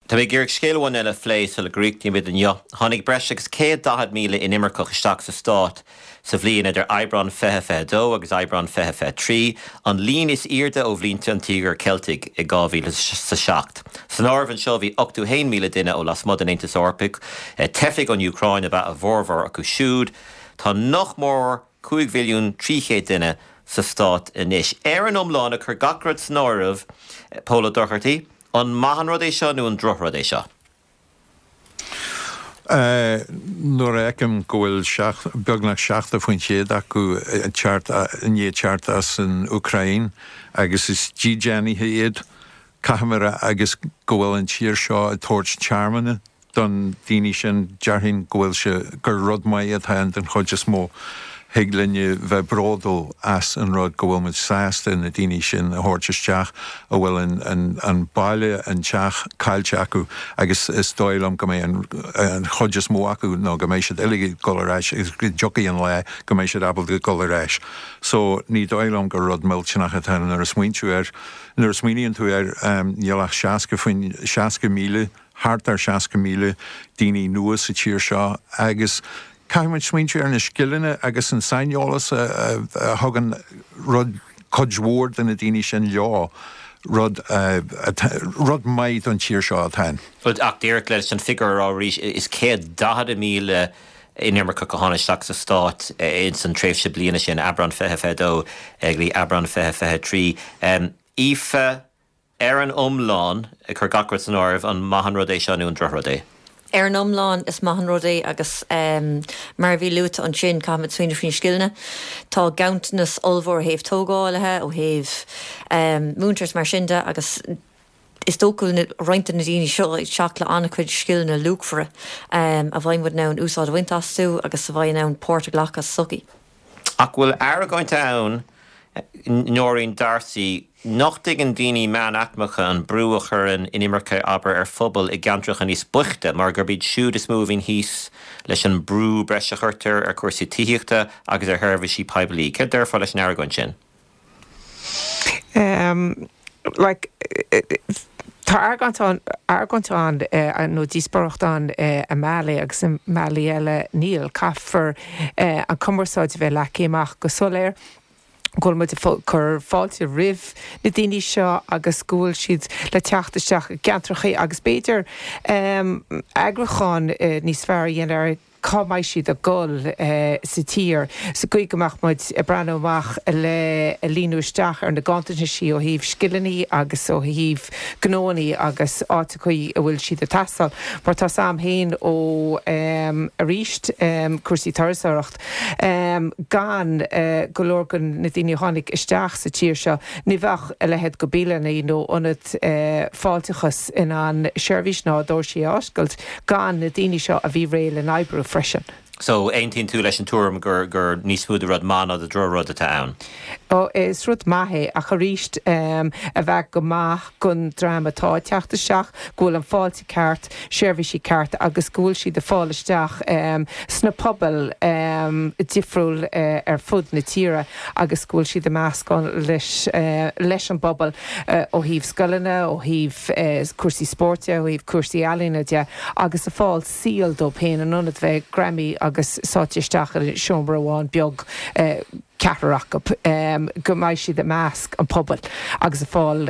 Tá mé gur scéalháin eile phlééis le Greekní mid an tháinig breis agus 110,000 in Imirceach isteach sa Stát sa bhliain idir Aibreán 2022 agus Aibreán 2023 an líon is irde ó bhlínte an tígur Celtic i 2007. San ábhann seo bhí 81,000 duine ó las mud an Aontas Eorpach, teifig an Ucrain a bheith a bhórmhar acu siúd, tá noch mór 5 milliún 300 duine sa Stát inis. An iomláin a chur gacrad san áireamh Póla Docherty, an maithan rud é seo nó an droch rud é seo? Nuair éicim go bhfuil beagnach 7 faoin chéad acu ní teart as an Ucrain agus is díéaníthe iad caimara agus go bhfuil an tír seo a tóirt tearmanna don daoine sin dearthainn go bhfuil se gur rud maiad an chuid is mó Higlinne bheith bródal as an rud go bhfuil sásta na daoine sin a thuirteisteach a bhfuil an baile an teach caiilte acu agus is dóilm go mé an chuid is mó acu nó go mééis eige goráis is jogaí an le go mééis abal go goráis. So ní dóilm go rud millteach a tan ar a smuintú nar smíonn tú nealach 60 míle, hart ar 60 míle daoine nuas sa tíir seo agus Caiimid smuintú ar na scileanna agus an sainolalas a thugan rud codhmhór den na daoine sin leá rud maid an tíir seo a tain. Bud ach deireadh leis an figur á rís is 110,000 in Imirceach go háisteach sa Stát in san tréimhse bliana sin Aibreán 2022 ag lí Aibreán 2023. Aoife ar an iomláin a chur gacrad san áireamh an maithan rud é seo nó an droch rud é? Ar an iomláin is maithan rud é agus mar bhí luúta an sin caimid suoine faoin scileanna. Tá gaantanas olmhór thaobh tógáilethe ó thaobh múntars mar sinnde agus is tócail na roiinte na daoine seo seach le anna chuid scileanna luachmhara a bhaimid ná an úsáid wintasú agus a bhaid ná an Pórta Glacas sugaí. Ach bhfuil Aragóint ann Noreen Darcy nach an daoine meán acmacha an brúachar in Imirce aber ar phobal I gantrach an níos buchte mar gur bíd siúd is móvin híos leis an brú breise chuirtar ar cuasaí tííochta agus ar thuirbhí peblií. Cé d'fá leis an Aragóint sin? Tá argantán nó díosparachtáin a meala agus an meala eile níl caithfar an cumarsáid bheith lecéach go soléir. Gol mu chur fáilte rih na daoine seo agus gúil siad le teachtasteach gantrachaí agus béidir agracháin níos fearr dhéanaar cámhaid siad a gol sa tír sa chuig goach muid a breanúach le líonúisteach ar na gantaine si ó híomh scileannaí agus ó híomh gnónaí agus áta chuí a bhfuil siad a tasal. Mar tá sam héin ó a ríist cuasaí tarasaireacht gan gológan na daoine tháinig isteach sa tír seo ní bheith a lehead go bíleannaí nó ionad fáilteachas in an seirbhís ná dóir sí oscailt gan na daoine seo a bhí réil in Aibreú freisin. So, eintín tú leis an túm gur níos múd rud mána a dro rud atá ann? Is rud maithe a choríist a bheith go maith gon dramatá teachtasteach, gúil an fáilte ceart, seirbhísí ceart agus gúil siad de fáilisteach sna pobal difriúil ar fud na tíre agus gúil siad de meascán leis an bobal ó híomh scolanna, ó híomh cuasaí spórte, ó híomh cuasaí ealaína de agus a fáil síl do péin an anad bheith Grammy agus sáitisteach ar Seomra Amháin beag cearach go mbeidh siad a measc an pobal agus a fáil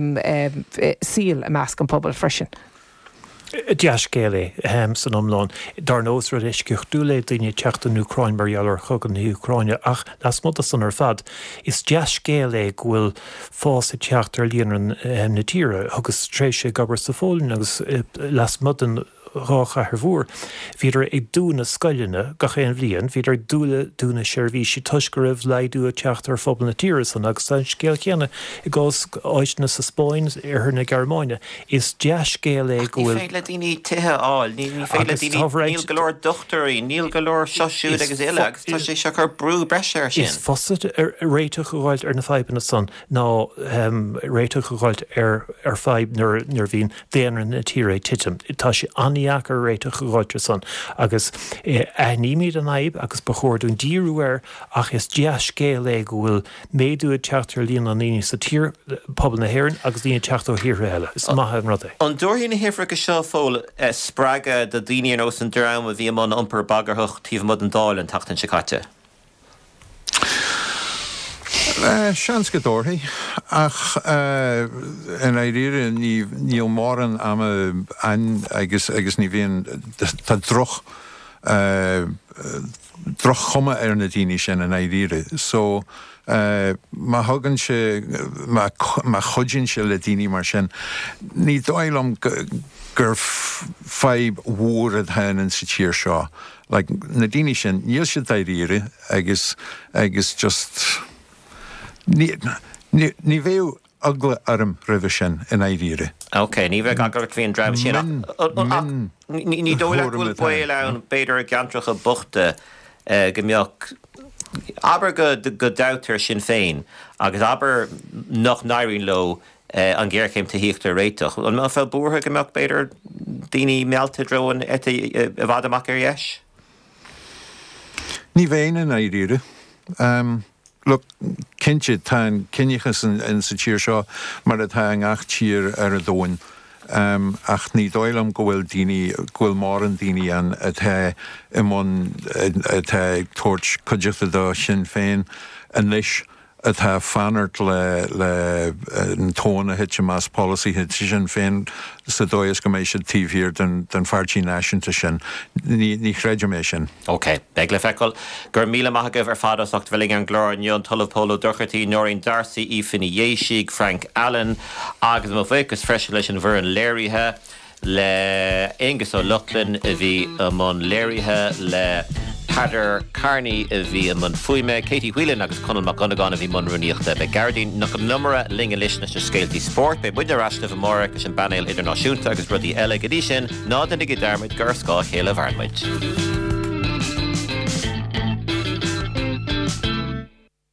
síl a measc an pobal freisin. Deas céala san iomláin dar nós rud éisceocht dúla daoine teachta an Ucrain mar ealar chugan na Ucraine ach las mud san ar fad is deas céala bhfuil fás a teacht ar líonar na tíre agus tréise gabar sa fólinn agus las mud an rácha ar bhór. Bhíidir ag dúna scoileanna ga chéan bhliain, bhíidir dúna seirbhísí tuisguribh leidú a teacht ar phobal na tíre san agus san scéal chéanna I gás áisna sa Spáin ar na Gearmáine is deas céala Ní bhfuil féile daoine tithe áil, ní féile daoine níl go leor dochtarí, níl go leor seisiúd agus eile agus tá sé seo gur brú breise ar sin. Is fosad réiteach go gáilt ar na feibanna san ná réiteach go gáilt ar feib nar bhín déanann na tíre titim. Tá sé aní níachar réite churáte san agus níimiad an aib agus bechóirún díúir ach is deas scéal go bhfuil méadú teachtar líon an níine sa tír pobl na hhéireann agus líon teachtó hir eile. Is maithe an rud é. An dúirhí na hifra go seo fóil sppraga de daine ar os an dram a bhí man umpar bagarthach tíomh mud an dáil an tachtain sicáte. Seans go dórthaí ach in éire níl máran am agus ní bhíon tá droch chuma ar na daoine sin in éire. So má thugann se má chuideann se le daoine mar sin. Ní dóilm gur feib mhór a thain sa tír seo. Like, na daoine sin níl se éire agus just ní bhéh agla arm rih sin in éire. Ok, ní bheith agla bhíon drama sin. Ní dóile bhfuil buil ann beidir gantracha buchta gombeoch aber go dautar sin féin agus aber nach nairín lo an ggéircéim ta híochtta réiteach. An má fel bútha gombeoch beidir daoine mealta droin a bhd amach ar dheis? Ní bhéin in éire. Look, cinnte tá cinnichas in sa tír seo mar a tá ach tír ar a dóin. Ach ní dóilm go bhfuil mar an daoine an atá imón atá tuairt coideachta dá sin féin an leis atá fanart le an tóna hit más policy hit sin féin sa dóis go mééis tíhhír den fartí náisiúnta sin ní chreidir mé sin. Ok, beag le feicil gur míle maithagah ar fadasacht bhfuil an glór an talamh polo dorchartaí Noreen Darcy, Aoifeanna Yéisig, Frank Allen agus mo bhéchas freisin leis an bhur an léirithe le Angus O'Loughlin a bhí amon léirithe le Hadar Carney a bhí amon Fuime, Katie Whelan agus Conal McGonagall a bhí mon runíochta be Gardín nach an numara linga lisna sa scéaltí sport be buidir rasna bh móra agus an banéil idirnáisiúnta agus rudí eile go dtí sin ná den nig darmid gur scá chéile bharmid.